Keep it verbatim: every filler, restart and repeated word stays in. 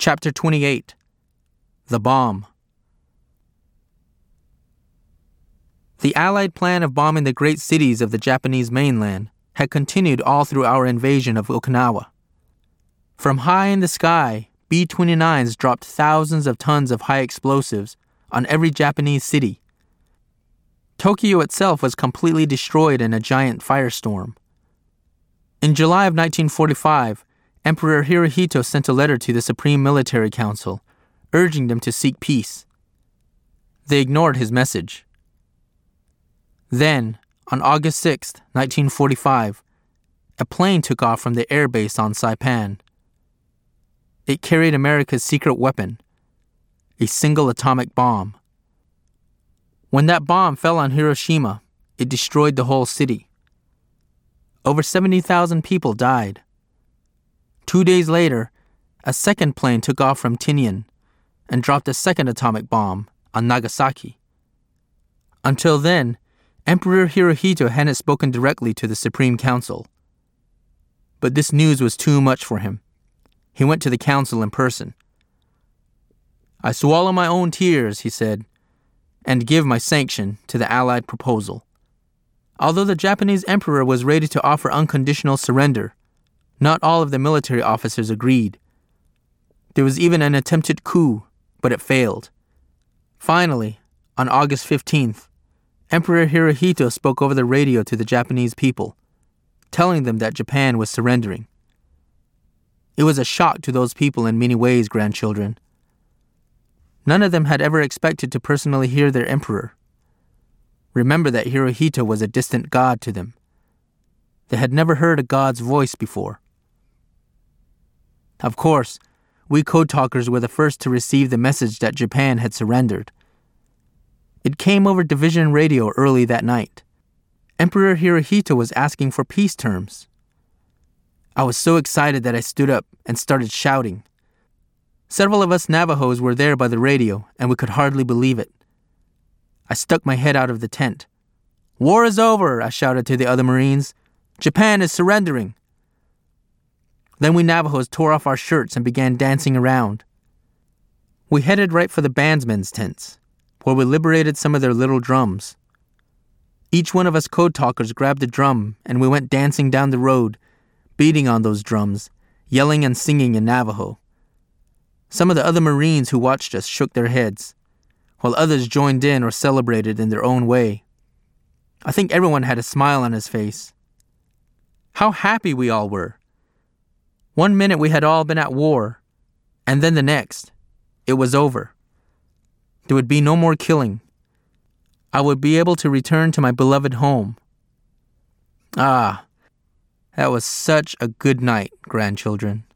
Chapter twenty-eight. The Bomb. The Allied plan of bombing the great cities of the Japanese mainland had continued all through our invasion of Okinawa. From high in the sky, B twenty-nines dropped thousands of tons of high explosives on every Japanese city. Tokyo itself was completely destroyed in a giant firestorm. In July of nineteen forty-five, Emperor Hirohito sent a letter to the Supreme Military Council, urging them to seek peace. They ignored his message. Then, on August sixth, nineteen forty-five, a plane took off from the air base on Saipan. It carried America's secret weapon, a single atomic bomb. When that bomb fell on Hiroshima, it destroyed the whole city. Over seventy thousand people died. Two days later, a second plane took off from Tinian and dropped a second atomic bomb on Nagasaki. Until then, Emperor Hirohito hadn't spoken directly to the Supreme Council. But this news was too much for him. He went to the council in person. "I swallow my own tears," he said, "and give my sanction to the Allied proposal." Although the Japanese emperor was ready to offer unconditional surrender, not all of the military officers agreed. There was even an attempted coup, but it failed. Finally, on August fifteenth, Emperor Hirohito spoke over the radio to the Japanese people, telling them that Japan was surrendering. It was a shock to those people in many ways, grandchildren. None of them had ever expected to personally hear their emperor. Remember that Hirohito was a distant god to them. They had never heard a god's voice before. Of course, we code talkers were the first to receive the message that Japan had surrendered. It came over division radio early that night. Emperor Hirohito was asking for peace terms. I was so excited that I stood up and started shouting. Several of us Navajos were there by the radio, and we could hardly believe it. I stuck my head out of the tent. "War is over," I shouted to the other Marines. "Japan is surrendering." Then we Navajos tore off our shirts and began dancing around. We headed right for the bandsmen's tents, where we liberated some of their little drums. Each one of us code talkers grabbed a drum, and we went dancing down the road, beating on those drums, yelling and singing in Navajo. Some of the other Marines who watched us shook their heads, while others joined in or celebrated in their own way. I think everyone had a smile on his face. How happy we all were. One minute we had all been at war, and then the next, it was over. There would be no more killing. I would be able to return to my beloved home. Ah, that was such a good night, grandchildren.